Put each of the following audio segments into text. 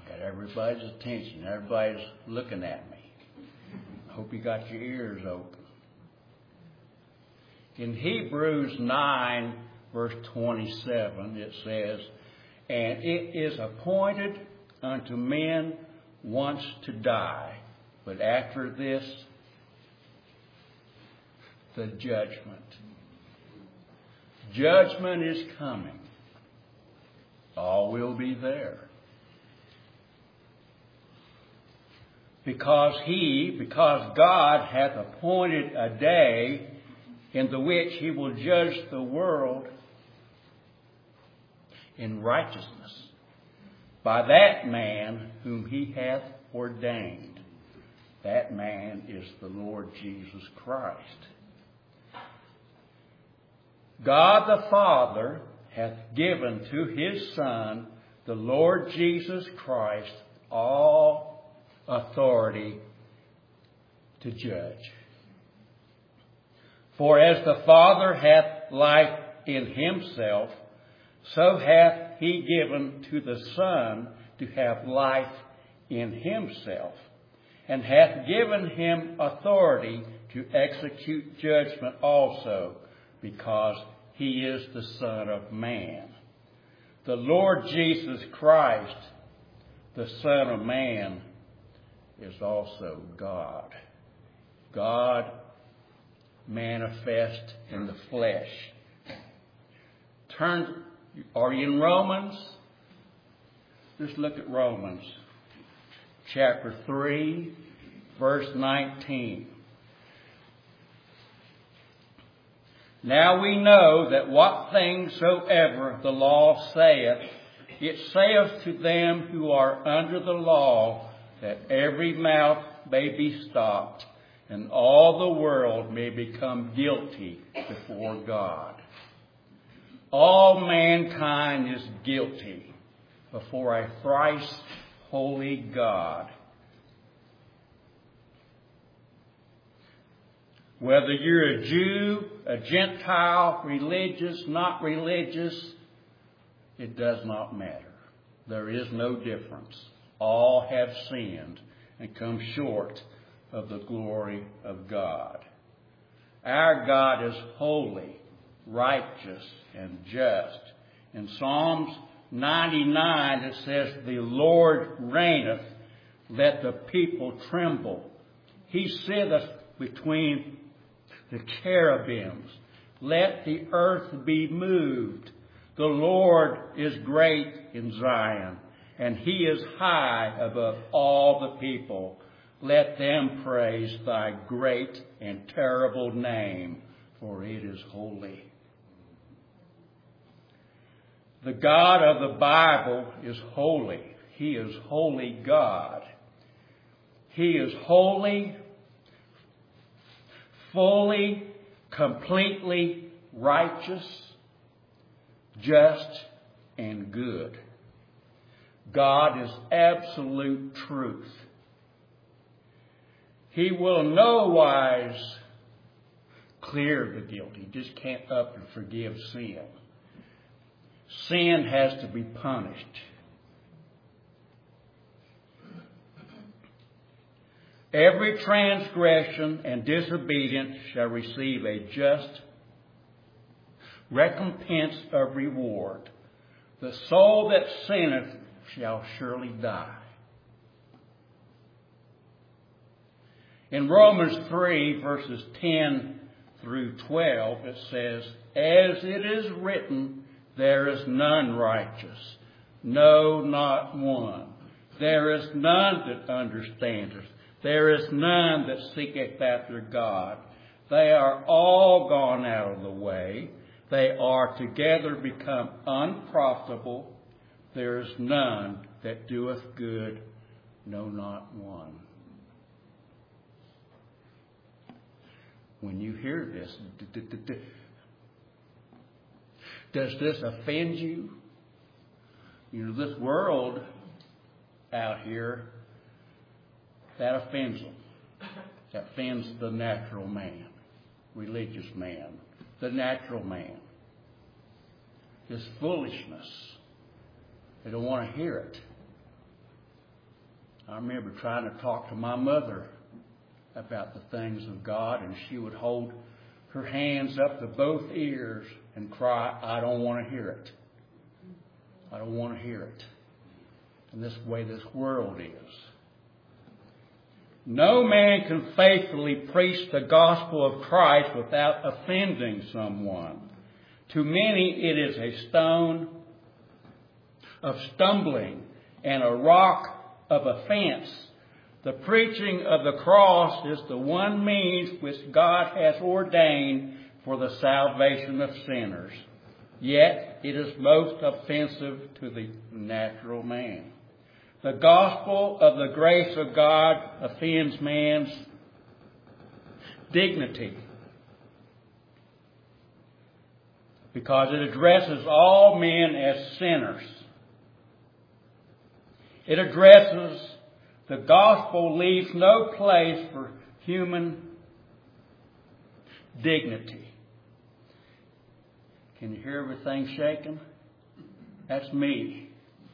I got everybody's attention. Everybody's looking at me. I hope you got your ears open. In Hebrews 9, verse 27, it says, "And it is appointed unto men once to die, but after this, the judgment." Judgment is coming. All will be there. Because God hath appointed a day in the which he will judge the world in righteousness by that man whom he hath ordained. That man is the Lord Jesus Christ. God the Father hath given to his Son, the Lord Jesus Christ, all authority to judge. For as the Father hath life in himself, so hath he given to the Son to have life in himself, and hath given him authority to execute judgment also, because he is the Son of Man. The Lord Jesus Christ, the Son of Man, is also God. God manifest in the flesh. Are you in Romans? Just look at Romans chapter 3, verse 19. Now we know that what things soever the law saith, it saith to them who are under the law, that every mouth may be stopped, and all the world may become guilty before God. All mankind is guilty before a thrice holy God. Whether you're a Jew, a Gentile, religious, not religious, it does not matter. There is no difference. All have sinned and come short of the glory of God. Our God is holy, righteous, and just. In Psalms 99 it says, "The Lord reigneth, let the people tremble. He sitteth between the cherubims. Let the earth be moved. The Lord is great in Zion, and he is high above all the people. Let them praise thy great and terrible name, for it is holy." The God of the Bible is holy. He is holy God. He is holy, fully, completely righteous, just, and good. God is absolute truth. He will no wise clear the guilty. He just can't up and forgive sin. Sin has to be punished. Every transgression and disobedience shall receive a just recompense of reward. The soul that sinneth shall surely die. In Romans 3, verses 10 through 12, it says, "As it is written, there is none righteous, no, not one. There is none that understandeth. There is none that seeketh after God. They are all gone out of the way. They are together become unprofitable. There is none that doeth good, no, not one." When you hear this, does this offend you? You know, this world out here, that offends them. That offends the natural man, religious man, the natural man. This foolishness. They don't want to hear it. I remember trying to talk to my mother about the things of God, and she would hold her hands up to both ears and cry, "I don't want to hear it. I don't want to hear it." And this way this world is. No man can faithfully preach the gospel of Christ without offending someone. To many it is a stone of stumbling and a rock of offense. The preaching of the cross is the one means which God has ordained for the salvation of sinners. Yet it is most offensive to the natural man. The gospel of the grace of God offends man's dignity because it addresses all men as sinners. The gospel leaves no place for human dignity. Can you hear everything shaking? That's me.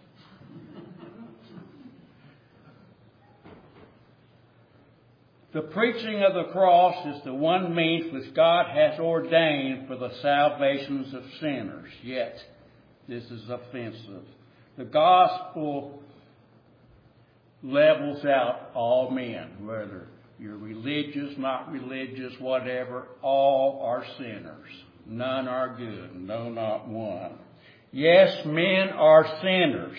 The preaching of the cross is the one means which God has ordained for the salvations of sinners. Yet, this is offensive. The gospel levels out all men, whether you're religious, not religious, whatever, all are sinners. None are good, no, not one. Yes, men are sinners.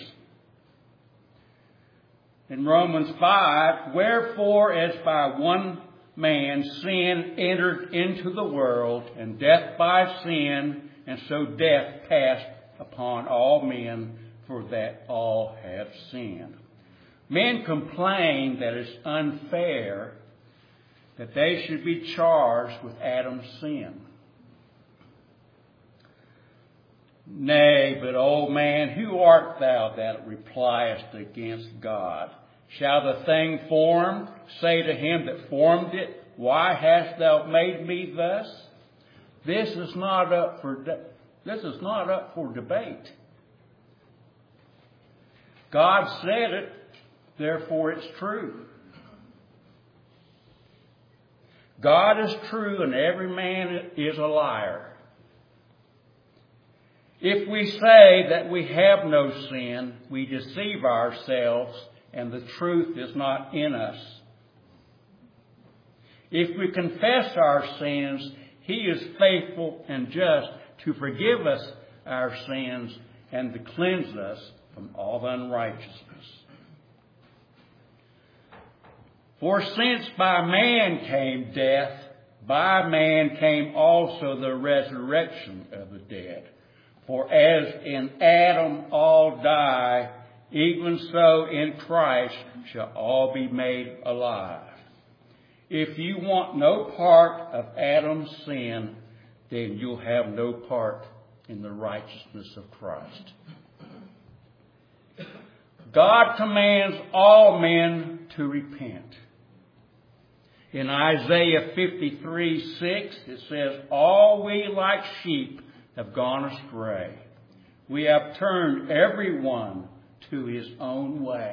In Romans 5, wherefore as by one man sin entered into the world, and death by sin, and so death passed upon all men, for that all have sinned. Men complain that it's unfair that they should be charged with Adam's sin. Nay, but, O man, who art thou that repliest against God? Shall the thing formed say to him that formed it, why hast thou made me thus? This is not up for debate. God said it, therefore it's true. God is true and every man is a liar. If we say that we have no sin, we deceive ourselves and the truth is not in us. If we confess our sins, He is faithful and just to forgive us our sins and to cleanse us from all unrighteousness. For since by man came death, by man came also the resurrection of the dead. For as in Adam all die, even so in Christ shall all be made alive. If you want no part of Adam's sin, then you'll have no part in the righteousness of Christ. God commands all men to repent. In Isaiah 53:6, it says, all we like sheep have gone astray. We have turned every one to his own way.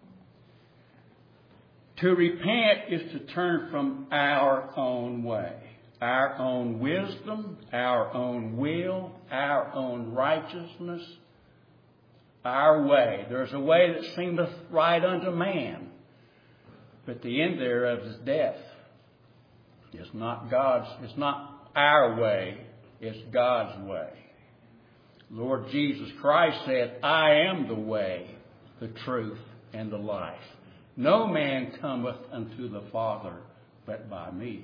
To repent is to turn from our own way, our own wisdom, our own will, our own righteousness, our way. There's a way that seemeth right unto man, but the end thereof is death. It's not our way, it's God's way. Lord Jesus Christ said, I am the way, the truth, and the life. No man cometh unto the Father but by me.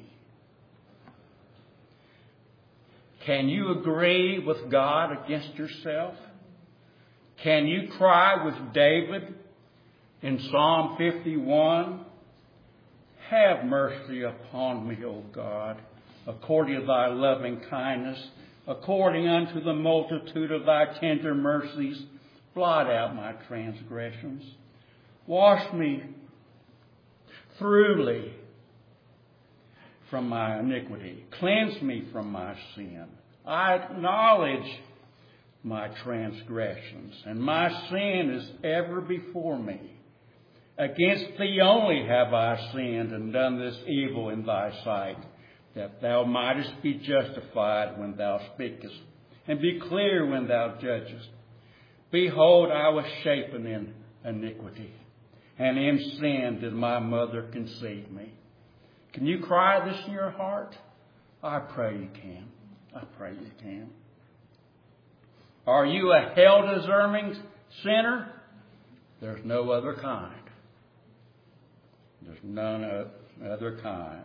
Can you agree with God against yourself? Can you cry with David in Psalm 51? Have mercy upon me, O God, according to thy loving kindness, according unto the multitude of thy tender mercies, blot out my transgressions. Wash me thoroughly from my iniquity. Cleanse me from my sin. I acknowledge my transgressions, and my sin is ever before me. Against thee only have I sinned and done this evil in thy sight, that thou mightest be justified when thou speakest, and be clear when thou judgest. Behold, I was shapen in iniquity, and in sin did my mother conceive me. Can you cry this in your heart? I pray you can. I pray you can. Are you a hell-deserving sinner? There's no other kind. There's none other kind.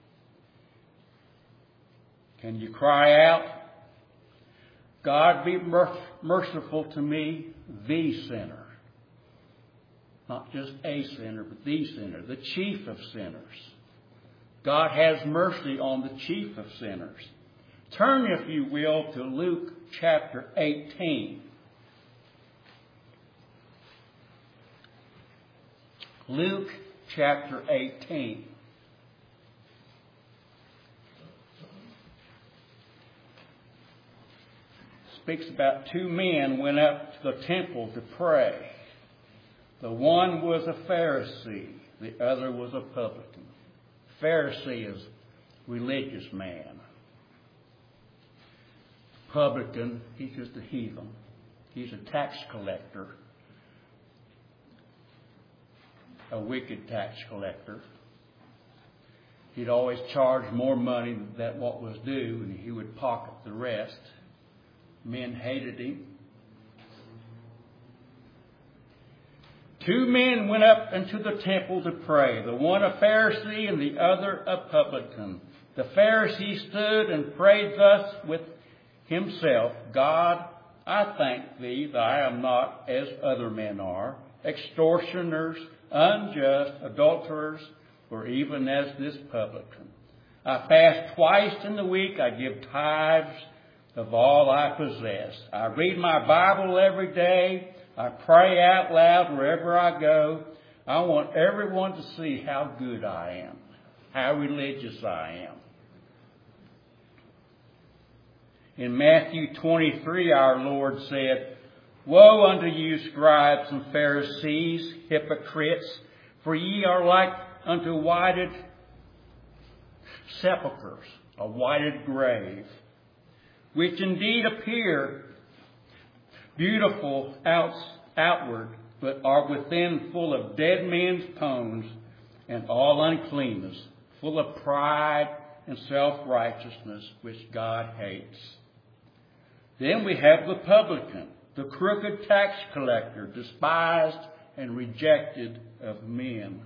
Can you cry out, God be merciful to me, the sinner? Not just a sinner, but the sinner, the chief of sinners. God has mercy on the chief of sinners. Turn, if you will, to Luke chapter 18. Luke chapter 18. Speaks about two men went up to the temple to pray. The one was a Pharisee, the other was a publican. Pharisee is religious man. Publican, he's just a heathen. He's a tax collector. A wicked tax collector. He'd always charge more money than what was due, and he would pocket the rest. Men hated him. Two men went up into the temple to pray, the one a Pharisee and the other a publican. The Pharisee stood and prayed thus with himself, God, I thank thee that I am not as other men are, extortioners, unjust, adulterers, or even as this publican. I fast twice in the week. I give tithes of all I possess. I read my Bible every day. I pray out loud wherever I go. I want everyone to see how good I am, how religious I am. In Matthew 23, our Lord said, Woe unto you, scribes and Pharisees, hypocrites, for ye are like unto whited sepulchres, a whited grave, which indeed appear beautiful outward, but are within full of dead men's bones and all uncleanness, full of pride and self-righteousness, which God hates. Then we have the publican, the crooked tax collector, despised and rejected of men.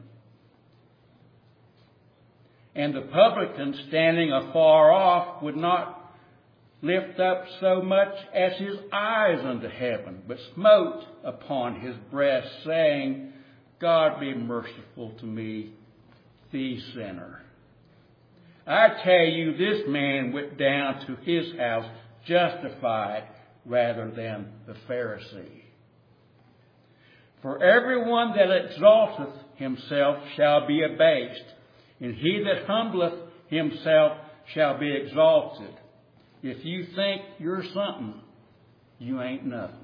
And the publican, standing afar off, would not lift up so much as his eyes unto heaven, but smote upon his breast, saying, God be merciful to me, the sinner. I tell you, this man went down to his house justified rather than the Pharisee. For everyone that exalteth himself shall be abased, and he that humbleth himself shall be exalted. If you think you're something, you ain't nothing.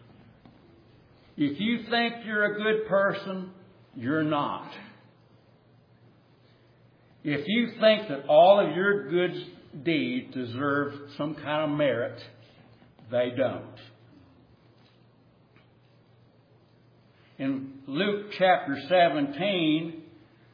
If you think you're a good person, you're not. If you think that all of your good deeds deserve some kind of merit, they don't. In Luke chapter 17,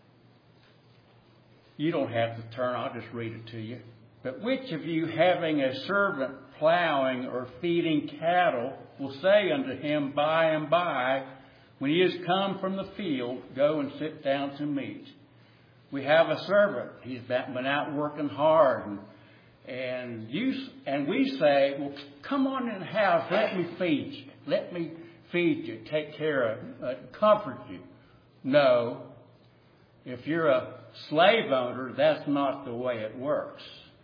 you don't have to turn, I'll just read it to you. But which of you, having a servant plowing or feeding cattle, will say unto him by and by, when he is come from the field, go and sit down to meat? We have a servant. He's been out working hard. And we say, well, come on in the house. Let me feed you. Let me feed you. Take care of comfort you. No. If you're a slave owner, that's not the way it works.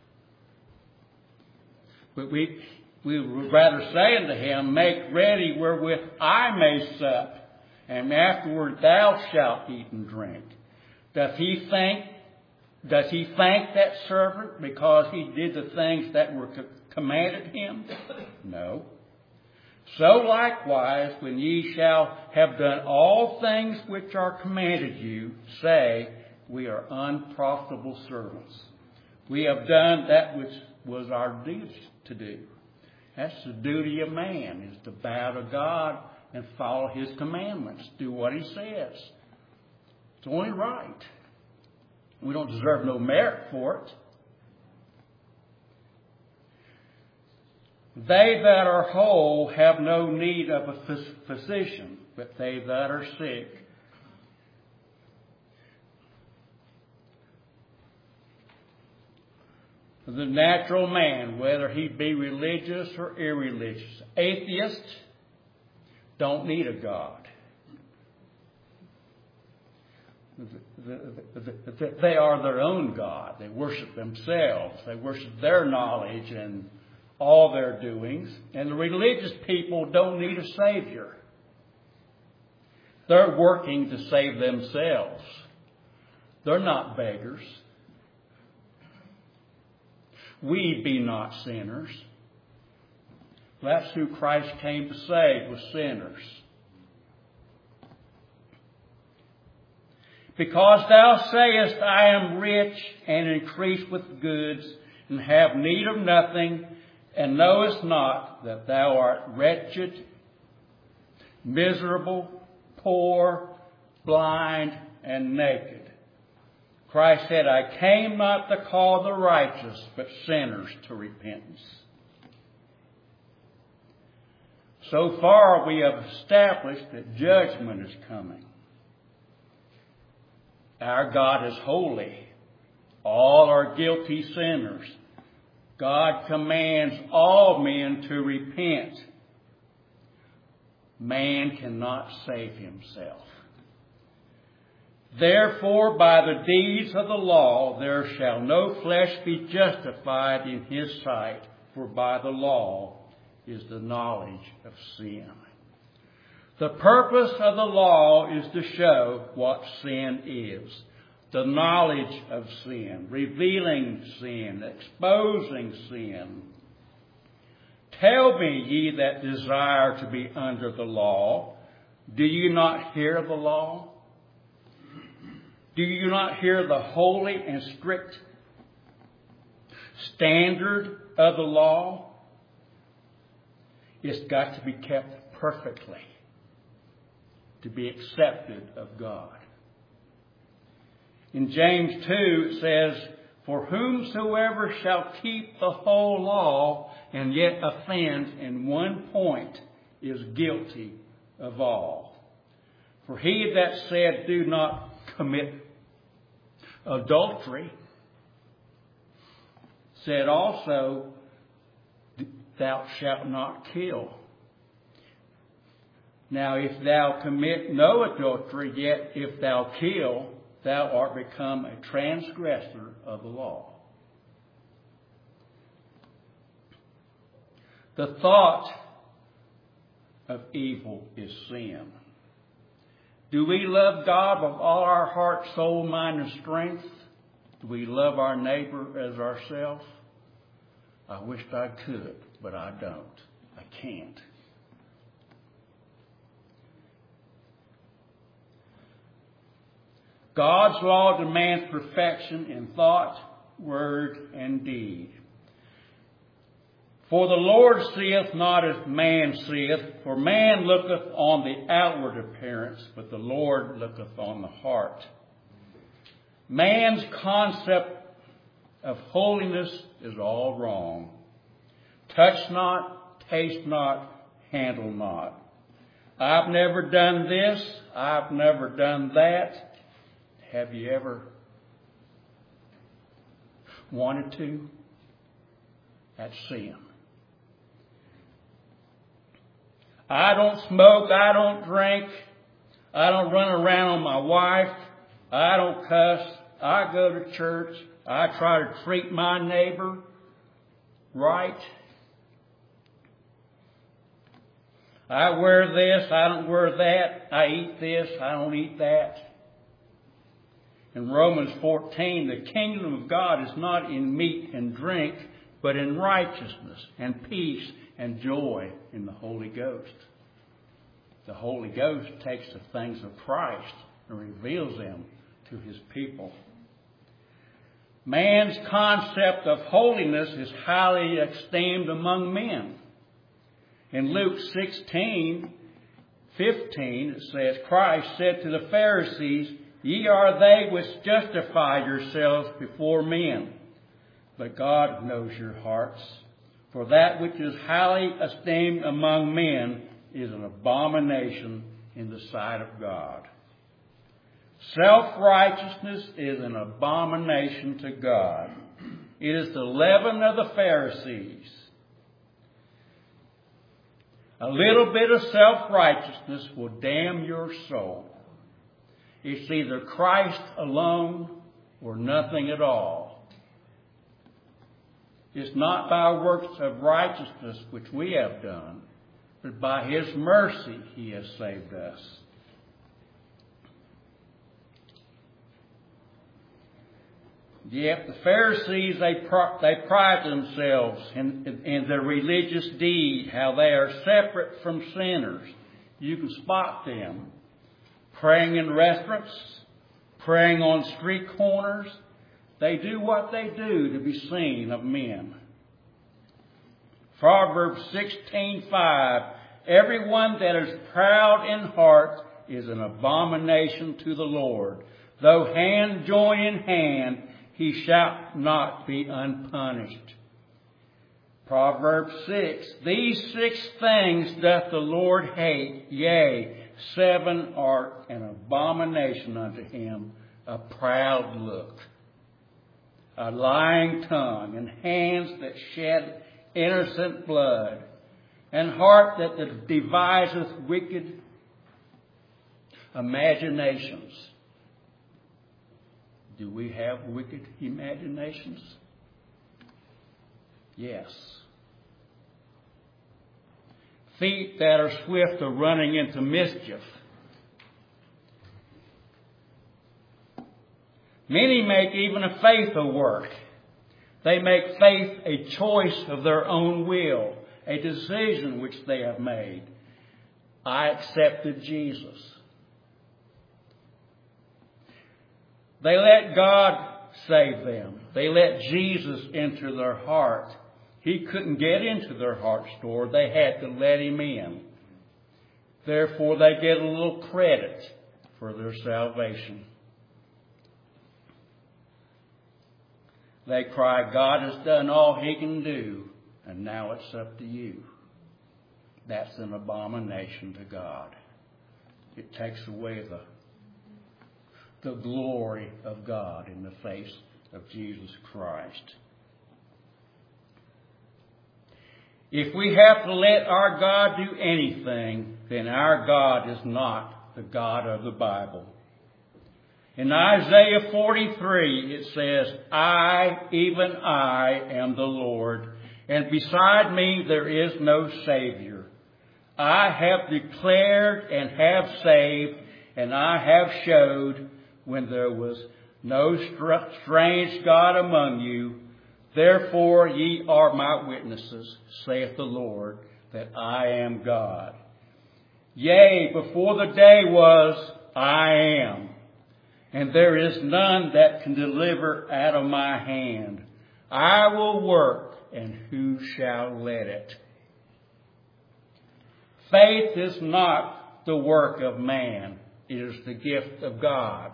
But we would rather say unto him, make ready wherewith I may sup, and afterward thou shalt eat and drink. Does he thank that servant because he did the things that were commanded him? No. So likewise, when ye shall have done all things which are commanded you, say, we are unprofitable servants. We have done that which was our duty to do. That's the duty of man, is to bow to God and follow His commandments. Do what He says. It's only right. We don't deserve no merit for it. They that are whole have no need of a physician, but they that are sick. The natural man, whether he be religious or irreligious, atheists don't need a God. They are their own God. They worship themselves. They worship their knowledge and all their doings. And the religious people don't need a Savior. They're working to save themselves. They're not beggars. We be not sinners. That's who Christ came to save, was sinners. Because thou sayest, I am rich and increase with goods, and have need of nothing, and knowest not that thou art wretched, miserable, poor, blind, and naked. Christ said, I came not to call the righteous, but sinners to repentance. So far we have established that judgment is coming. Our God is holy. All are guilty sinners. God commands all men to repent. Man cannot save himself. Therefore, by the deeds of the law, there shall no flesh be justified in His sight, for by the law is the knowledge of sin. The purpose of the law is to show what sin is. The knowledge of sin, revealing sin, exposing sin. Tell me, ye that desire to be under the law, do you not hear the law? Do you not hear the holy and strict standard of the law? It's got to be kept perfectly to be accepted of God. In James 2 it says, for whomsoever shall keep the whole law and yet offend in one point is guilty of all. For he that said, do not commit adultery, said also, thou shalt not kill. Now if thou commit no adultery, yet if thou kill, thou art become a transgressor of the law. The thought of evil is sin. Do we love God with all our heart, soul, mind, and strength? Do we love our neighbor as ourselves? I wished I could, but I don't. I can't. God's law demands perfection in thought, word, and deed. For the Lord seeth not as man seeth, for man looketh on the outward appearance, but the Lord looketh on the heart. Man's concept of holiness is all wrong. Touch not, taste not, handle not. I've never done this, I've never done that. Have you ever wanted to? That's sin. I don't smoke, I don't drink, I don't run around on my wife, I don't cuss, I go to church, I try to treat my neighbor right. I wear this, I don't wear that, I eat this, I don't eat that. In Romans 14, the kingdom of God is not in meat and drink, but in righteousness and peace and joy in the Holy Ghost. The Holy Ghost takes the things of Christ and reveals them to his people. Man's concept of holiness is highly esteemed among men. In Luke 16:15, it says, Christ said to the Pharisees, Ye are they which justify yourselves before men, but God knows your hearts. For that which is highly esteemed among men is an abomination in the sight of God. Self-righteousness is an abomination to God. It is the leaven of the Pharisees. A little bit of self-righteousness will damn your soul. It's either Christ alone or nothing at all. It's not by works of righteousness which we have done, but by his mercy he has saved us. Yet the Pharisees, they pride themselves in their religious deed, how they are separate from sinners. You can spot them praying in restaurants, praying on street corners. They do what they do to be seen of men. Proverbs 16:5, everyone that is proud in heart is an abomination to the Lord. Though hand join in hand, he shall not be unpunished. Proverbs 6, these 6 things doth the Lord hate, yea, 7 are an abomination unto him, a proud look, a lying tongue, and hands that shed innocent blood, and heart that deviseth wicked imaginations. Do we have wicked imaginations? Yes. Feet that are swift of running into mischief. Many make even a faith a work. They make faith a choice of their own will, a decision which they have made. I accepted Jesus. They let God save them. They let Jesus enter their heart. He couldn't get into their heart store. They had to let him in. Therefore, they get a little credit for their salvation. They cry, God has done all he can do, and now it's up to you. That's an abomination to God. It takes away the glory of God in the face of Jesus Christ. If we have to let our God do anything, then our God is not the God of the Bible. In Isaiah 43, it says, I, even I, am the Lord, and beside me there is no Savior. I have declared and have saved, and I have showed when there was no strange God among you. Therefore ye are my witnesses, saith the Lord, that I am God. Yea, before the day was, I am. And there is none that can deliver out of my hand. I will work, and who shall let it? Faith is not the work of man. It is the gift of God.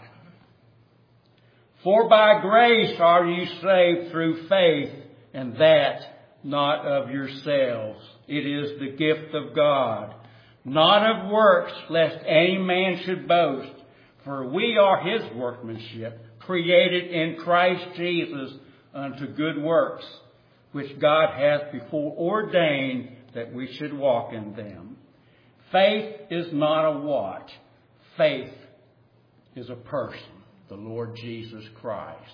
For by grace are you saved through faith, and that not of yourselves. It is the gift of God, not of works, lest any man should boast. For we are his workmanship, created in Christ Jesus unto good works, which God hath before ordained that we should walk in them. Faith is not a what? Faith is a person, the Lord Jesus Christ.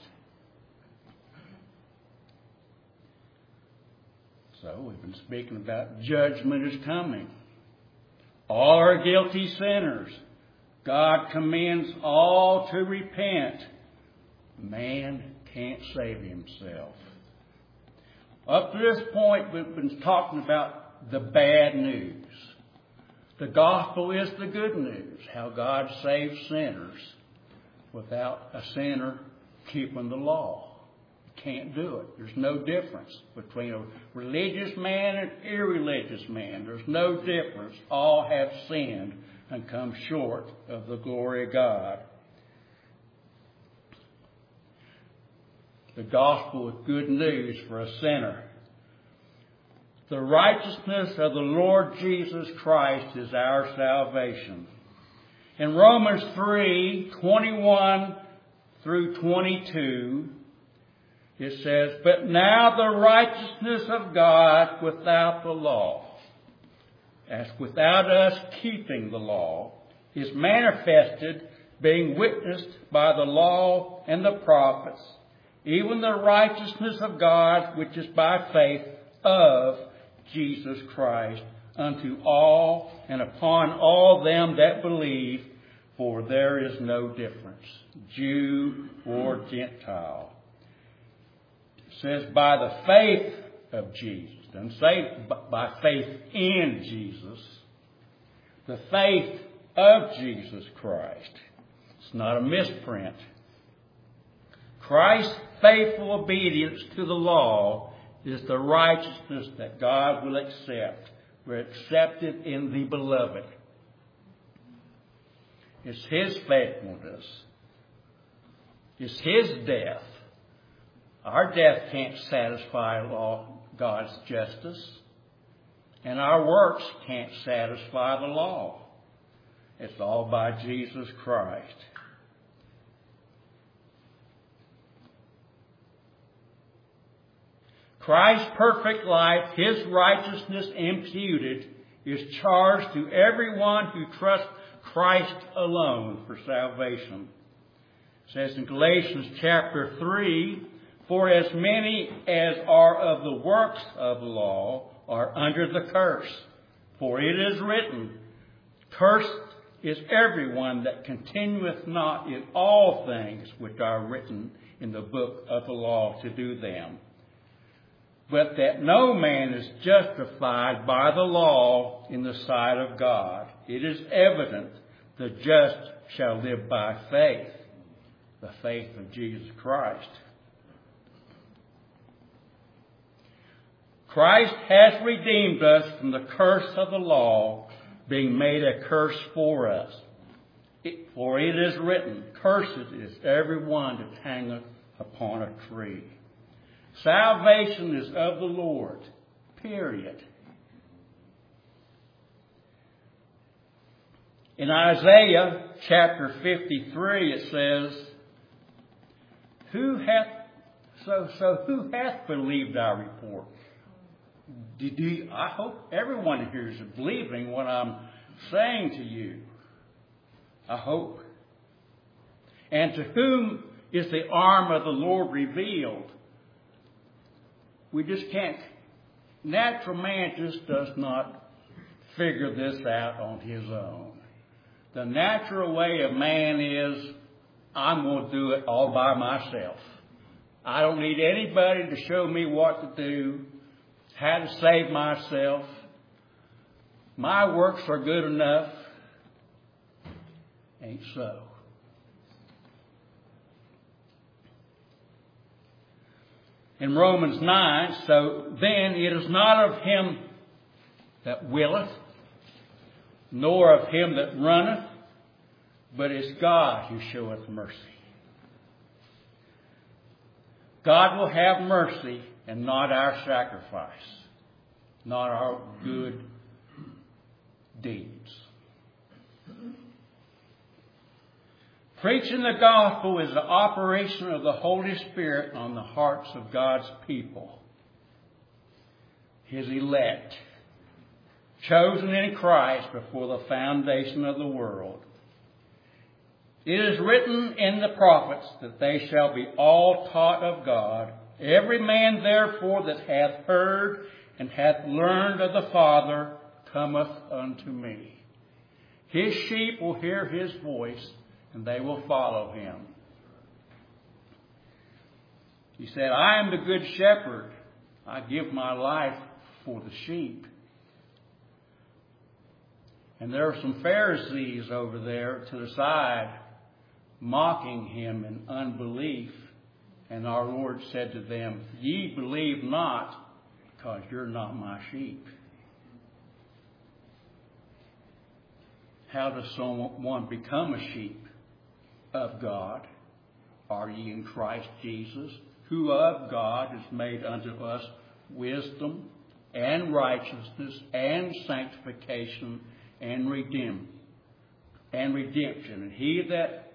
So we've been speaking about judgment is coming. All are guilty sinners. God commends all to repent. Man can't save himself. Up to this point, we've been talking about the bad news. The gospel is the good news, how God saves sinners without a sinner keeping the law. You can't do it. There's no difference between a religious man and irreligious man. There's no difference. All have sinned and come short of the glory of God. The gospel is good news for a sinner. The righteousness of the Lord Jesus Christ is our salvation. In Romans 3:21 through 22, it says, "But now the righteousness of God without the law, as without us keeping the law, is manifested, being witnessed by the law and the prophets, even the righteousness of God, which is by faith of Jesus Christ, unto all and upon all them that believe, for there is no difference, Jew or Gentile." It says, by the faith of Jesus. It doesn't say by faith in Jesus. The faith of Jesus Christ. It's not a misprint. Christ's faithful obedience to the law is the righteousness that God will accept. We're accepted in the beloved. It's His faithfulness. It's His death. Our death can't satisfy God's justice. And our works can't satisfy the law. It's all by Jesus Christ. Christ's perfect life, His righteousness imputed, is charged to everyone who trusts Christ alone for salvation. It says in Galatians chapter 3, "For as many as are of the works of the law are under the curse. For it is written, Cursed is everyone that continueth not in all things which are written in the book of the law to do them. But that no man is justified by the law in the sight of God. It is evident the just shall live by faith," the faith of Jesus Christ. Christ has redeemed us from the curse of the law, being made a curse for us. For it is written, "Cursed is every one that hangeth upon a tree." Salvation is of the Lord, period. In Isaiah chapter 53 it says, who hath believed our report? I hope everyone here is believing what I'm saying to you. I hope. And to whom is the arm of the Lord revealed? We just can't. Natural man just does not figure this out on his own. The natural way of man is, I'm going to do it all by myself. I don't need anybody to show me what to do, how to save myself. My works are good enough. Ain't so. In Romans 9, "So then it is not of him that willeth, nor of him that runneth, but it's God who showeth mercy." God will have mercy and not our sacrifice, not our good deeds. Preaching the gospel is the operation of the Holy Spirit on the hearts of God's people, His elect, chosen in Christ before the foundation of the world. It is written in the prophets that they shall be all taught of God. Every man therefore that hath heard and hath learned of the Father cometh unto me. His sheep will hear His voice, and they will follow Him. He said, "I am the good shepherd. I give my life for the sheep." And there are some Pharisees over there to the side mocking him in unbelief. And our Lord said to them, "Ye believe not, because you're not my sheep." How does someone become a sheep of God? Are ye in Christ Jesus, who of God is made unto us wisdom and righteousness and sanctification and redemption. And he that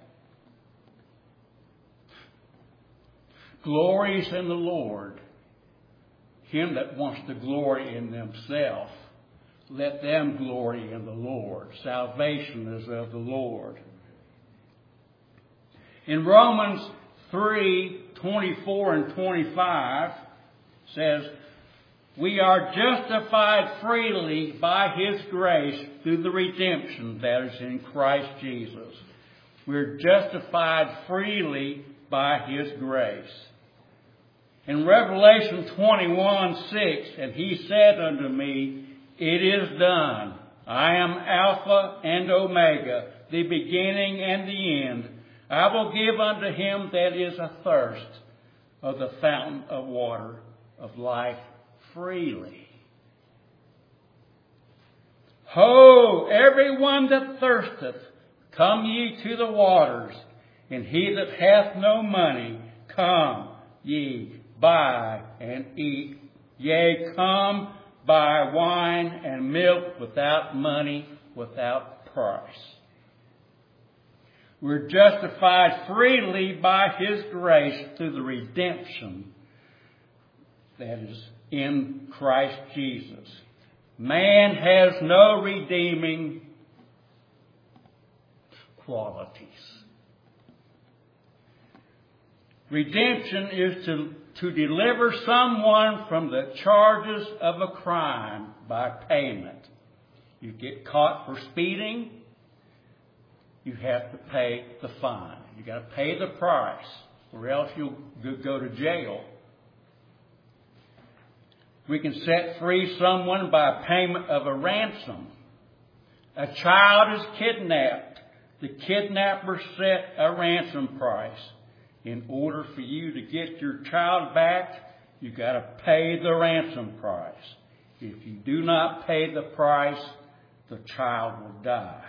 glories in the Lord, him that wants to glory in themselves, let them glory in the Lord. Salvation is of the Lord. In Romans 3:24 and 25 says, "We are justified freely by His grace through the redemption that is in Christ Jesus." We're justified freely by His grace. In Revelation 21:6, "And He said unto me, It is done. I am Alpha and Omega, the beginning and the end. I will give unto him that is athirst of the fountain of water of life freely." Ho, every one that thirsteth, come ye to the waters, and he that hath no money, come ye, buy and eat. Yea, come, buy wine and milk without money, without price. We're justified freely by His grace through the redemption that is in Christ Jesus. Man has no redeeming qualities. Redemption is to deliver someone from the charges of a crime by payment. You get caught for speeding, you have to pay the fine. You got to pay the price, or else you'll go to jail. We can set free someone by payment of a ransom. A child is kidnapped. The kidnapper set a ransom price. In order for you to get your child back, you got to pay the ransom price. If you do not pay the price, the child will die.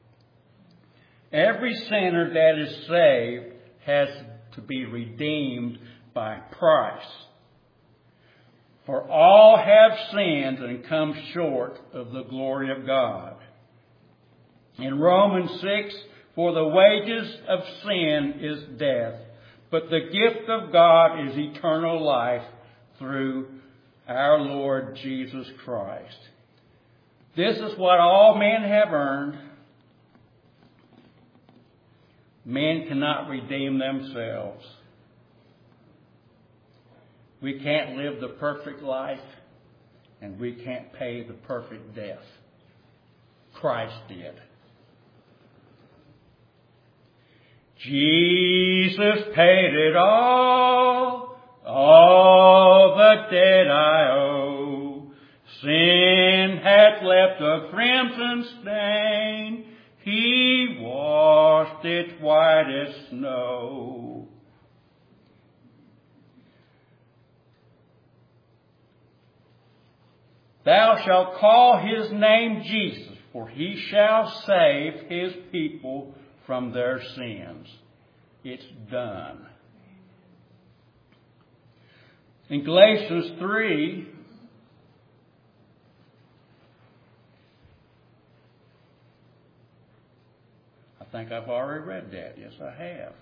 Every sinner that is saved has to be redeemed by price. For all have sinned and come short of the glory of God. In Romans 6, "For the wages of sin is death, but the gift of God is eternal life through our Lord Jesus Christ." This is what all men have earned. Men cannot redeem themselves. We can't live the perfect life, and we can't pay the perfect death. Christ did. Jesus paid it all the debt I owe. Sin hath left a crimson stain, He washed it white as snow. Thou shalt call His name Jesus, for He shall save His people from their sins. It's done. In Galatians 3, I think I've already read that. Yes, I have.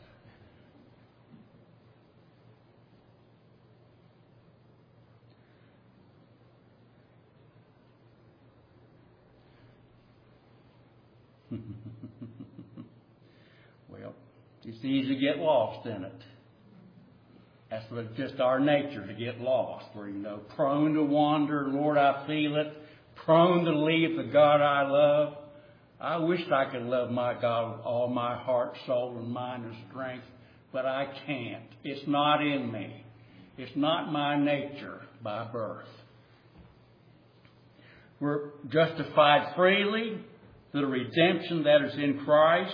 Well, it's easy to get lost in it. That's just our nature, to get lost. We're, prone to wander. Lord, I feel it. Prone to leave the God I love. I wish I could love my God with all my heart, soul, and mind and strength, but I can't. It's not in me. It's not my nature by birth. We're justified freely the redemption that is in Christ.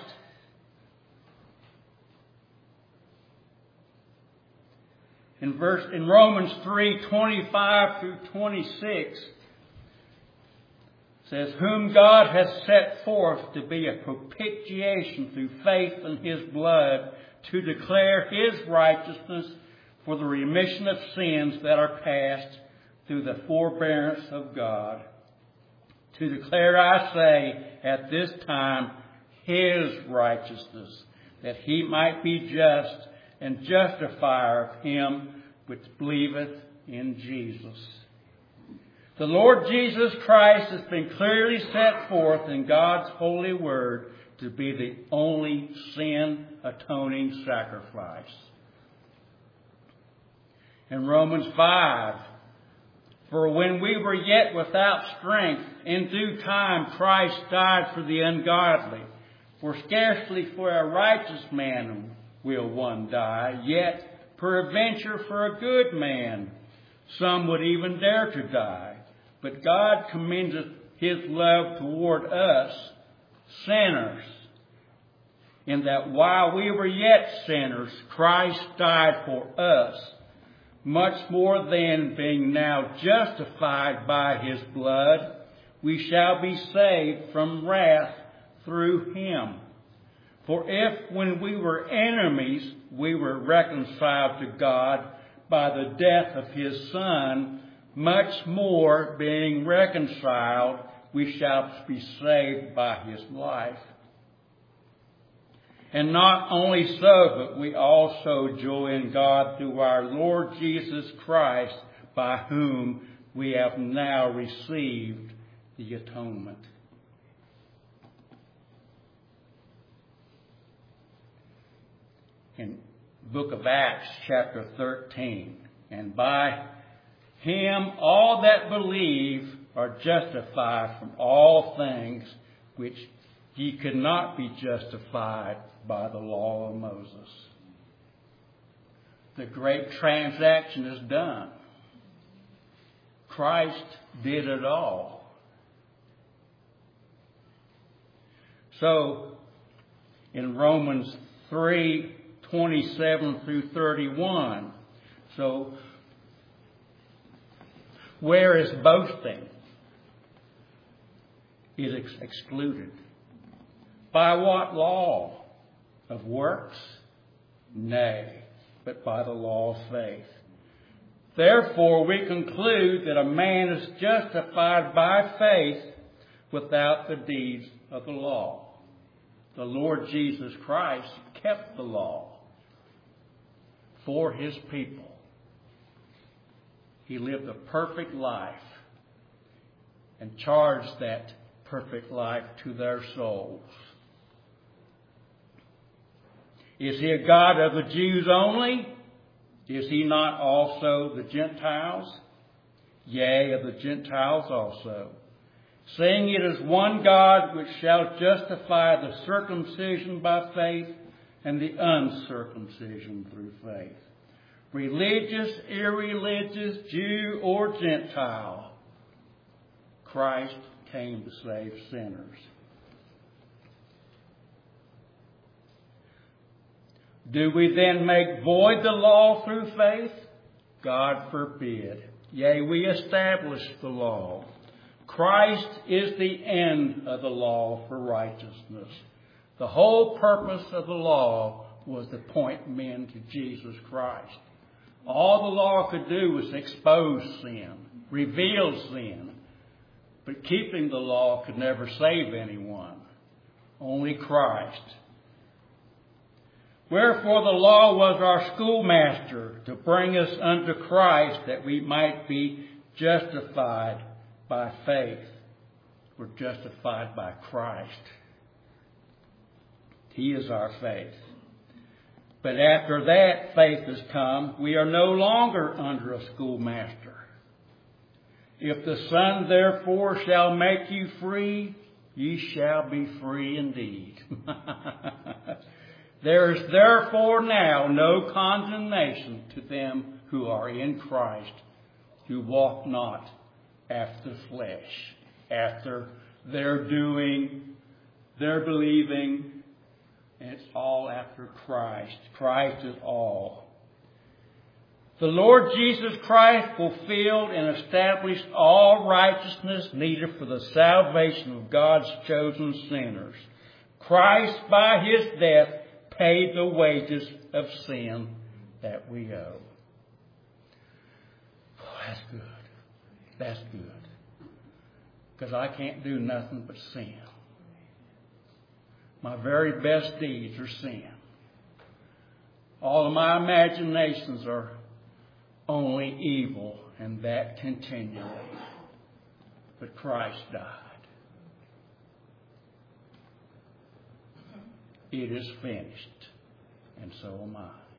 In Romans 3:25 through 26, says, whom God has set forth to be a propitiation through faith in His blood, to declare His righteousness for the remission of sins that are past through the forbearance of God. To declare, I say, at this time, His righteousness, that He might be just and justifier of him which believeth in Jesus. The Lord Jesus Christ has been clearly set forth in God's holy word to be the only sin-atoning sacrifice. In Romans 5, for when we were yet without strength, in due time Christ died for the ungodly. For scarcely for a righteous man will one die, yet peradventure for a good man some would even dare to die. But God commendeth His love toward us, sinners, in that while we were yet sinners, Christ died for us. Much more then, being now justified by His blood, we shall be saved from wrath through Him. For if, when we were enemies, we were reconciled to God by the death of His Son, much more, being reconciled, we shall be saved by His life. And not only so, but we also joy in God through our Lord Jesus Christ, by whom we have now received the atonement. In the book of Acts, chapter 13, and by Him all that believe are justified from all things which ye could not be justified by the law of Moses. The great transaction is done. Christ did it all. So, in Romans 3:27 through 31, so where is boasting? It is excluded. By what law? Of works? Nay, but by the law of faith. Therefore we conclude that a man is justified by faith without the deeds of the law. The Lord Jesus Christ kept the law for His people. He lived a perfect life and charged that perfect life to their souls. Is He a God of the Jews only? Is He not also the Gentiles? Yea, of the Gentiles also. Saying it is one God which shall justify the circumcision by faith and the uncircumcision through faith. Religious, irreligious, Jew or Gentile, Christ came to save sinners. Do we then make void the law through faith? God forbid. Yea, we establish the law. Christ is the end of the law for righteousness. The whole purpose of the law was to point men to Jesus Christ. All the law could do was expose sin, reveal sin. But keeping the law could never save anyone. Only Christ. Wherefore the law was our schoolmaster to bring us unto Christ, that we might be justified by faith. We're justified by Christ. He is our faith. But after that faith has come, we are no longer under a schoolmaster. If the Son therefore shall make you free, ye shall be free indeed. There is therefore now no condemnation to them who are in Christ, who walk not after the flesh, after their doing They're believing, and it's all after Christ. Christ is all. The Lord Jesus Christ fulfilled and established all righteousness needed for the salvation of God's chosen sinners. Christ, by His death, paid the wages of sin that we owe. Oh, that's good. That's good. Because I can't do nothing but sin. My very best deeds are sin. All of my imaginations are only evil, and that continually. But Christ died. It is finished, and so am I.